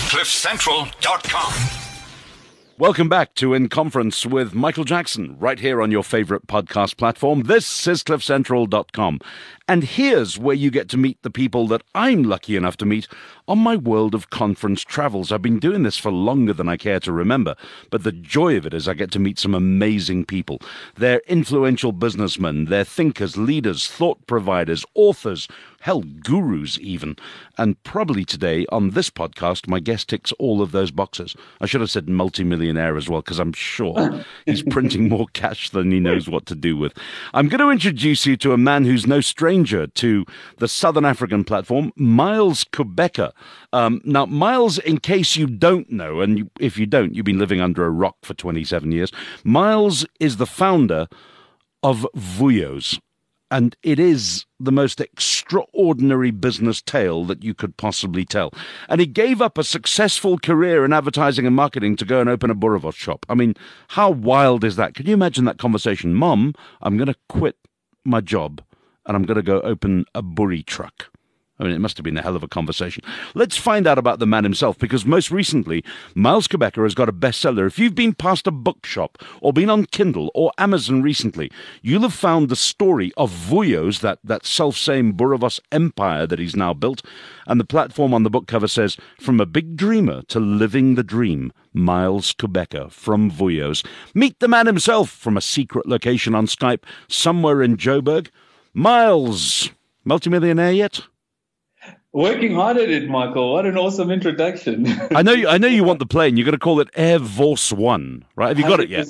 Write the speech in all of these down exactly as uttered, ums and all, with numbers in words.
cliff central dot com. Welcome back to In Conference with Michael Jackson, right here on your favorite podcast platform. This is cliff central dot com. And here's where you get to meet the people that I'm lucky enough to meet on my world of conference travels. I've been doing this for longer than I care to remember, but the joy of it is I get to meet some amazing people. They're influential businessmen, they're thinkers, leaders, thought providers, authors, hell, gurus even. And probably today on this podcast, my guest ticks all of those boxes. I should have said multimillionaire as well, because I'm sure he's printing more cash than he knows what to do with. I'm going to introduce you to a man who's no stranger to the Southern African platform, Miles Qhubeka. Um, now, Miles, in case you don't know, and you, if you don't, you've been living under a rock for twenty-seven years, Miles is the founder of Vuyos. And it is the most extraordinary business tale that you could possibly tell. And he gave up a successful career in advertising and marketing to go and open a Boerewors shop. I mean, how wild is that? Can you imagine that conversation? Mom, I'm going to quit my job and I'm going to go open a Boerie truck. I mean, it must have been a hell of a conversation. Let's find out about the man himself, because most recently, Miles Qhubeka has got a bestseller. If you've been past a bookshop or been on Kindle or Amazon recently, you'll have found the story of Vuyos, that, that self-same Boerewors empire that he's now built. And the platform on the book cover says, "From a big dreamer to living the dream, Miles Qhubeka from Vuyos." Meet the man himself from a secret location on Skype somewhere in Joburg. Miles, multimillionaire yet? Working hard at it, Michael. What an awesome introduction. I know you, I know you want the plane. You're going to call it Air Force One, right? Have you got it yet?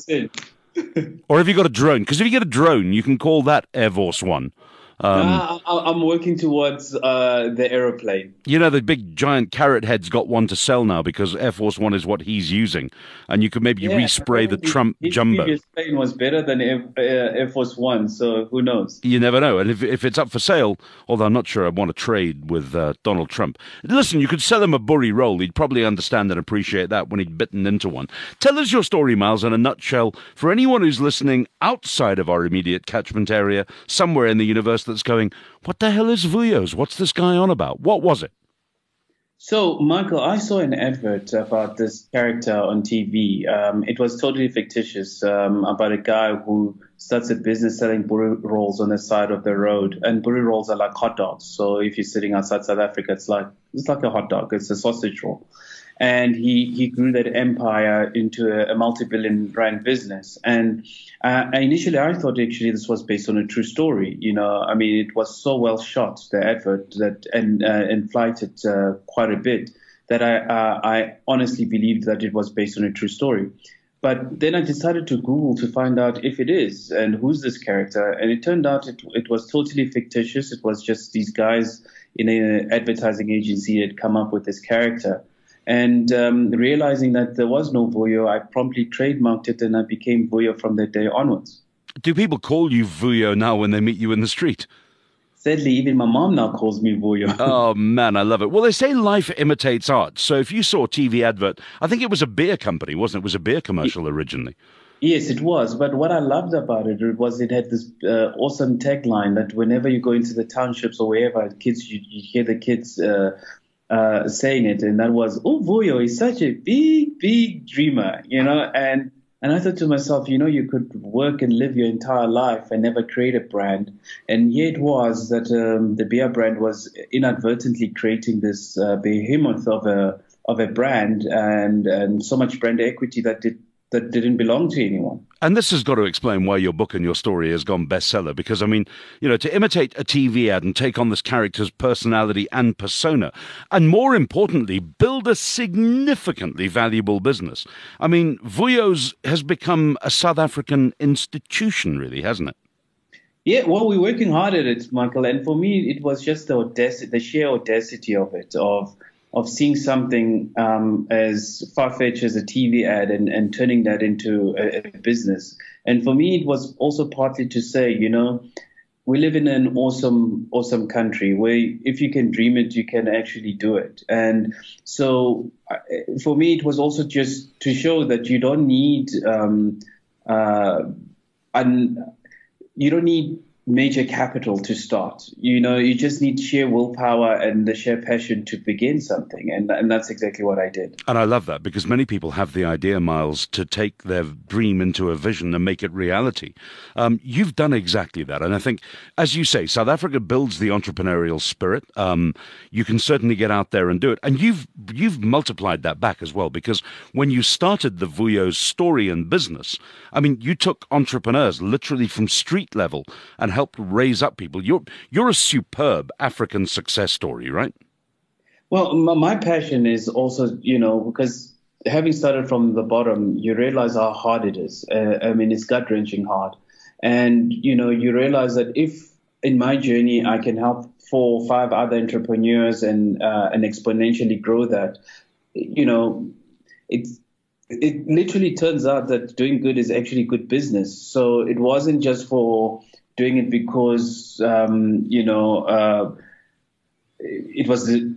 Or have you got a drone? Because if you get a drone, you can call that Air Force One. Um, nah, I'm working towards uh, the aeroplane. You know, the big giant carrot head's got one to sell now because Air Force One is what he's using. And you could maybe yeah, respray the his, Trump his jumbo. His plane was better than Air, uh, Air Force One, so who knows? You never know. And if if it's up for sale, although I'm not sure I want to trade with uh, Donald Trump. Listen, you could sell him a Boerie roll. He'd probably understand and appreciate that when he'd bitten into one. Tell us your story, Miles, in a nutshell, for anyone who's listening outside of our immediate catchment area, somewhere in the universe that's going, what the hell is Vuyos? What's this guy on about? What was it? So, Michael, I saw an advert about this character on T V. Um, it was totally fictitious, um, about a guy who starts a business selling Boerie rolls on the side of the road. And Boerie rolls are like hot dogs. So if you're sitting outside South Africa, it's like it's like a hot dog. It's a sausage roll. And he, he grew that empire into a, a multi-billion rand business. And uh, initially, I thought actually this was based on a true story. You know, I mean, it was so well shot, the advert, that and uh, and flighted uh, quite a bit, that I uh, I honestly believed that it was based on a true story. But then I decided to Google to find out if it is and who's this character. And it turned out it, it was totally fictitious. It was just these guys in an advertising agency had come up with this character. And um, realizing that there was no Vuyo, I promptly trademarked it and I became Vuyo from that day onwards. Do people call you Vuyo now when they meet you in the street? Sadly, even my mom now calls me Vuyo. Oh, man, I love it. Well, they say life imitates art. So if you saw a T V advert, I think it was a beer company, wasn't it? It was a beer commercial originally. Yes, it was. But what I loved about it was it had this uh, awesome tagline that whenever you go into the townships or wherever, kids, you, you hear the kids uh, Uh, saying it, and that was, oh, Vuyo is such a big, big dreamer, you know, and and I thought to myself, you know, you could work and live your entire life and never create a brand, and here it was that um, the beer brand was inadvertently creating this uh, behemoth of a of a brand, and and so much brand equity that did that didn't belong to anyone. And this has got to explain why your book and your story has gone bestseller, because, I mean, you know, to imitate a T V ad and take on this character's personality and persona, and more importantly, build a significantly valuable business. I mean, Vuyos has become a South African institution, really, hasn't it? Yeah, well, we're working hard at it, Michael. And for me, it was just the audacity, the sheer audacity of it, of of seeing something um, as far-fetched as a T V ad and, and turning that into a, a business. And for me, it was also partly to say, you know, we live in an awesome, awesome country where if you can dream it, you can actually do it. And so uh, for me, it was also just to show that you don't need, um, uh, un, you don't need major capital to start. You know, you just need sheer willpower and the sheer passion to begin something. And, and that's exactly what I did. And I love that, because many people have the idea, Miles, to take their dream into a vision and make it reality. Um, you've done exactly that. And I think, as you say, South Africa builds the entrepreneurial spirit. Um, you can certainly get out there and do it. And you've you've multiplied that back as well, because when you started the Vuyo's story and business, I mean, you took entrepreneurs literally from street level and helped raise up people. You're you're a superb African success story, right? Well, my passion is also, you know, because having started from the bottom, you realize how hard it is. Uh, I mean, it's gut-wrenching hard. And, you know, you realize that if in my journey I can help four or five other entrepreneurs and uh, and exponentially grow that, you know, it's it literally turns out that doing good is actually good business. So it wasn't just for doing it because, um, you know, uh, it was the,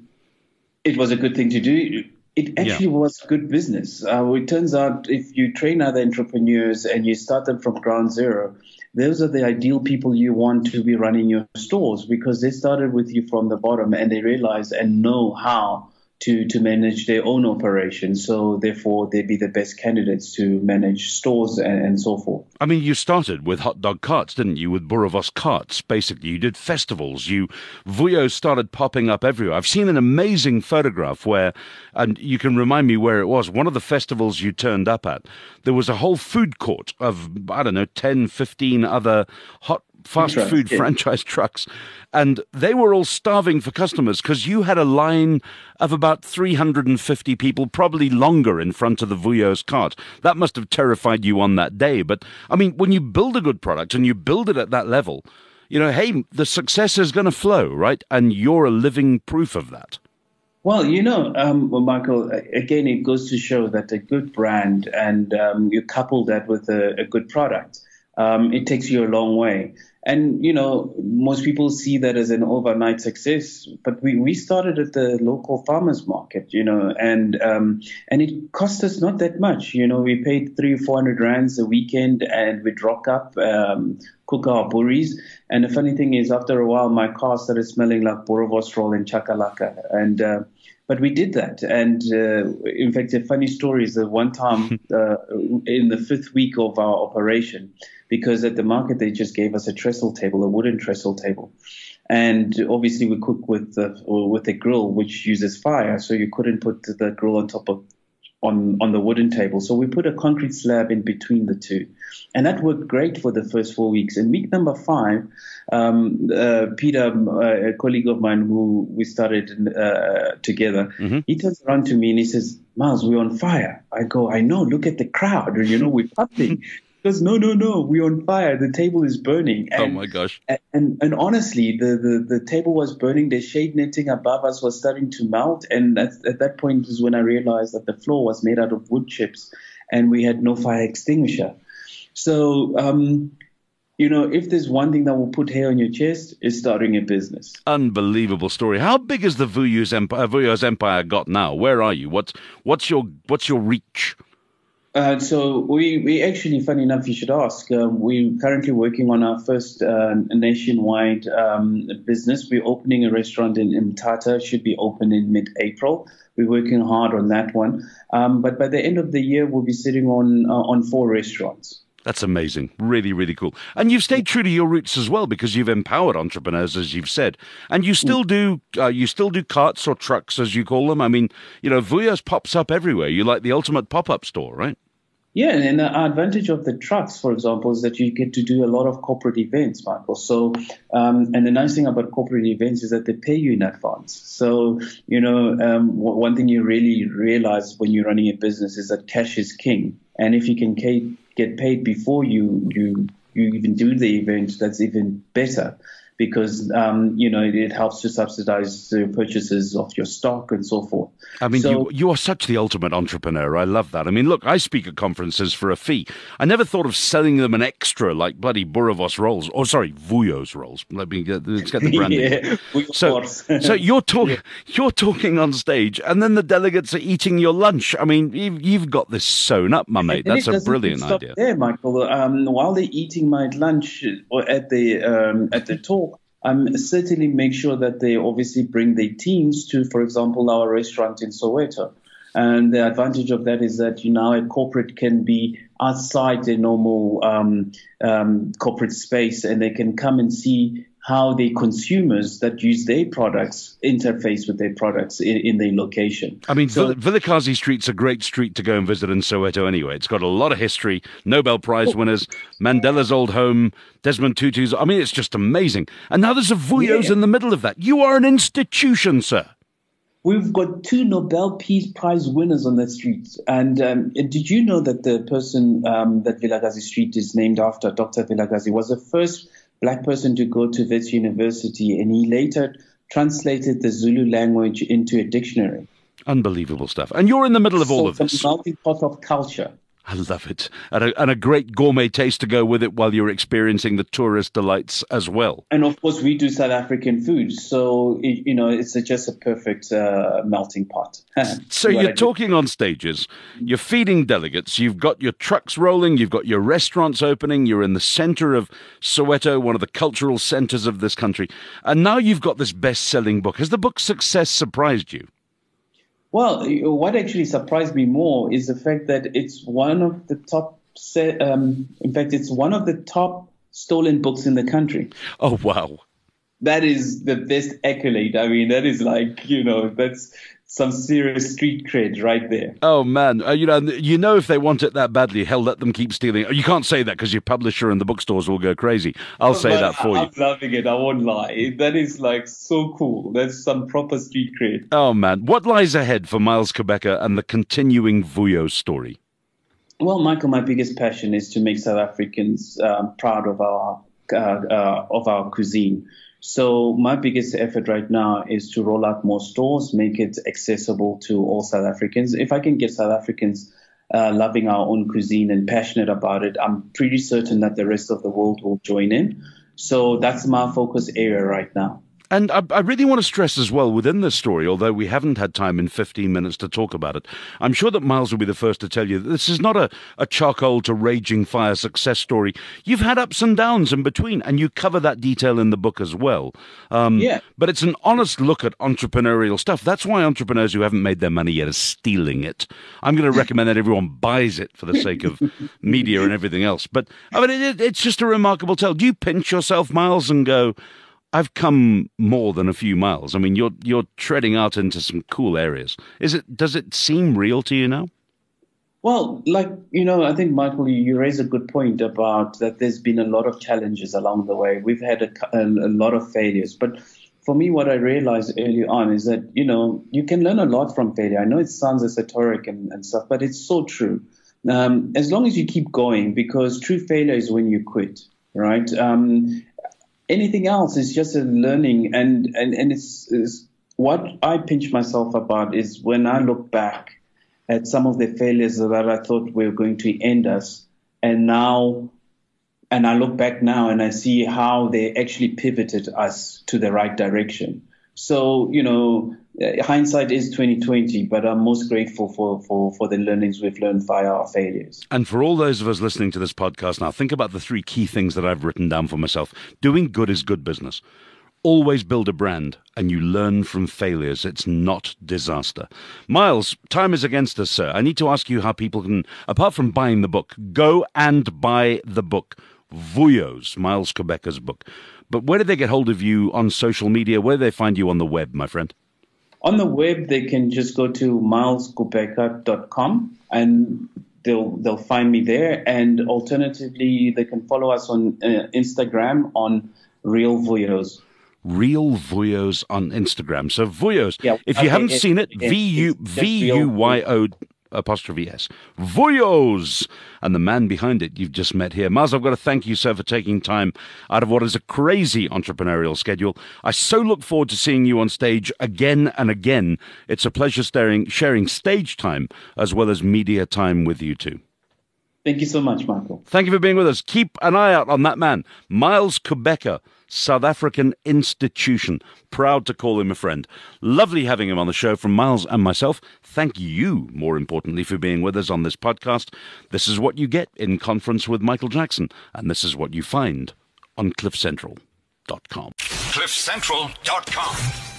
it was a good thing to do. It actually yeah. was good business. Uh, it turns out if you train other entrepreneurs and you start them from ground zero, those are the ideal people you want to be running your stores, because they started with you from the bottom and they realize and know how to, to manage their own operation. So therefore, they'd be the best candidates to manage stores and, and so forth. I mean, you started with hot dog carts, didn't you? With Boerewors carts, basically. You did festivals. You Vuyo started popping up everywhere. I've seen an amazing photograph where, and you can remind me where it was, one of the festivals you turned up at, there was a whole food court of, I don't know, ten, fifteen other hot fast Trucks, food yeah. franchise trucks, and they were all starving for customers because you had a line of about three hundred fifty people, probably longer, in front of the Vuyo's cart. That must have terrified you on that day. But I mean, when you build a good product and you build it at that level, you know, hey, the success is going to flow, right? And you're a living proof of that. Well, you know, um, well, Michael, again, it goes to show that a good brand and um, you couple that with a, a good product, um, it takes you a long way. And, you know, most people see that as an overnight success, but we, we started at the local farmers market, you know, and um, and it cost us not that much. You know, we paid three or four hundred rands a weekend and we'd rock up, um, cook our boeries. And the funny thing is, after a while, my car started smelling like Boerewors roll and chakalaka. And uh, but we did that. And uh, in fact, a funny story is that one time uh, in the fifth week of our operation, because at the market they just gave us a trestle table, a wooden trestle table. And obviously we cook with the, with a grill which uses fire, so you couldn't put the grill on top of on, on the wooden table. So we put a concrete slab in between the two. And that worked great for the first four weeks. In week number five, um, uh, Peter, uh, a colleague of mine who we started uh, together, mm-hmm. he turns around to me and he says, "Miles, we're on fire." I go, "I know, look at the crowd, you know, we're pumping." He goes, no, no, no, we're on fire. The table is burning. And, oh, my gosh. And, and, and honestly, the, the, the table was burning. The shade netting above us was starting to melt. And at, at that point is when I realized that the floor was made out of wood chips and we had no fire extinguisher. So, um, you know, if there's one thing that will put hair on your chest, is starting a business. Unbelievable story. How big has the Vuyo's empire, Vuyo's empire got now? Where are you? What's, what's your, what's your reach? Uh, so we, we actually, funny enough, you should ask, uh, we're currently working on our first uh, nationwide um, business. We're opening a restaurant in Mthatha, should be open in mid-April. We're working hard on that one. Um, but by the end of the year, we'll be sitting on uh, on four restaurants. That's amazing. Really, really cool. And you've stayed true to your roots as well, because you've empowered entrepreneurs, as you've said. And you still do uh, you still do carts or trucks, as you call them. I mean, you know, Vuyo's pops up everywhere. You're like the ultimate pop-up store, right? Yeah, and the advantage of the trucks, for example, is that you get to do a lot of corporate events, Michael. So, um, and the nice thing about corporate events is that they pay you in advance. So, you know, um, one thing you really realize when you're running a business is that cash is king. And if you can get paid before you, you, you even do the event, that's even better. because, um, you know, it, it helps to subsidize the purchases of your stock and so forth. I mean, so, you, you are such the ultimate entrepreneur. I love that. I mean, look, I speak at conferences for a fee. I never thought of selling them an extra like bloody Boerewors rolls. Or, sorry, Vuyo's rolls. Let me get, let's get the branding. yeah, so, so you're, talk, yeah. you're talking on stage, and then the delegates are eating your lunch. I mean, you've, you've got this sewn up, my mate. That's a brilliant stop idea. There, Michael. Um, while they're eating my lunch or at the um, at the talk, I'm certainly make sure that they obviously bring their teams to, for example, our restaurant in Soweto. And the advantage of that is that, you know, a corporate can be outside their normal um, um, corporate space, and they can come and see how the consumers that use their products interface with their products in, in their location. I mean, so, Vilakazi Street's a great street to go and visit in Soweto anyway. It's got a lot of history, Nobel Prize winners, Mandela's old home, Desmond Tutu's. I mean, it's just amazing. And now there's a Vuyo's yeah. in the middle of that. You are an institution, sir. We've got two Nobel Peace Prize winners on that street. And um, did you know that the person um, that Vilakazi Street is named after, Doctor Vilakazi, was the first black person to go to Wits University, and he later translated the Zulu language into a dictionary. Unbelievable stuff. And you're in the middle of so all of this. It's a melting pot of culture. I love it. And a, and a great gourmet taste to go with it while you're experiencing the tourist delights as well. And of course, we do South African food. So, it, you know, it's a, just a perfect uh, melting pot. So you're talking on stages, you're feeding delegates, you've got your trucks rolling, you've got your restaurants opening, you're in the center of Soweto, one of the cultural centers of this country. And now you've got this best-selling book. Has the book's success surprised you? Well, what actually surprised me more is the fact that it's one of the top, um, in fact, it's one of the top stolen books in the country. Oh, wow. That is the best accolade. I mean, that is like, you know, that's some serious street cred right there. Oh, man. Uh, you know, you know, if they want it that badly, hell, let them keep stealing. You can't say that because your publisher and the bookstores will go crazy. I'll say but that for I'm you. I'm loving it. I won't lie. That is like so cool. That's some proper street cred. Oh, man. What lies ahead for Miles Kobeka and the continuing Vuyo story? Well, Michael, my biggest passion is to make South Africans um, proud of our uh, uh, of our cuisine. So my biggest effort right now is to roll out more stores, make it accessible to all South Africans. If I can get South Africans uh, loving our own cuisine and passionate about it, I'm pretty certain that the rest of the world will join in. So that's my focus area right now. And I, I really want to stress as well within this story, although we haven't had time in fifteen minutes to talk about it, I'm sure that Miles will be the first to tell you that this is not a, a charcoal to raging fire success story. You've had ups and downs in between, and you cover that detail in the book as well. Um, yeah. But it's an honest look at entrepreneurial stuff. That's why entrepreneurs who haven't made their money yet are stealing it. I'm going to recommend that everyone buys it for the sake of media and everything else. But I mean, it, it's just a remarkable tale. Do you pinch yourself, Miles, and go, I've come more than a few miles. I mean, you're you're treading out into some cool areas. Is it? Does it seem real to you now? Well, like, you know, I think, Michael, you raise a good point about that there's been a lot of challenges along the way. We've had a, a, a lot of failures. But for me, what I realized early on is that, you know, you can learn a lot from failure. I know it sounds esoteric and, and stuff, but it's so true. Um, as long as you keep going, because true failure is when you quit, right? Um Anything else is just a learning, and, and, and it's, it's what I pinch myself about is when I look back at some of the failures that I thought were going to end us, and now, and I look back now and I see how they actually pivoted us to the right direction. So, you know, hindsight is twenty twenty, but I'm most grateful for, for, for the learnings we've learned via our failures. And for all those of us listening to this podcast now, think about the three key things that I've written down for myself. Doing good is good business. Always build a brand, and you learn from failures. It's not disaster. Miles, time is against us, sir. I need to ask you how people can, apart from buying the book, go and buy the book. Vuyo's, Miles Kobeka's book. But where do they get hold of you on social media? Where do they find you on the web, my friend? On the web, they can just go to miles kobeka dot com and they'll they'll find me there. And alternatively, they can follow us on uh, Instagram on Real Vuyo's. Real Vuyo's on Instagram. So Vuyo's, yeah, if you okay, haven't it, seen it, it, V U V U Y O. apostrophe S. Vuyos! And the man behind it you've just met here. Miles, I've got to thank you, sir, for taking time out of what is a crazy entrepreneurial schedule. I so look forward to seeing you on stage again and again. It's a pleasure staring, sharing stage time as well as media time with you two. Thank you so much, Michael. Thank you for being with us. Keep an eye out on that man, Miles Kubeka, South African Institution. Proud to call him a friend. Lovely having him on the show from Miles and myself. Thank you, more importantly, for being with us on this podcast. This is what you get in Conference with Michael Jackson, and this is what you find on cliff central dot com. cliff central dot com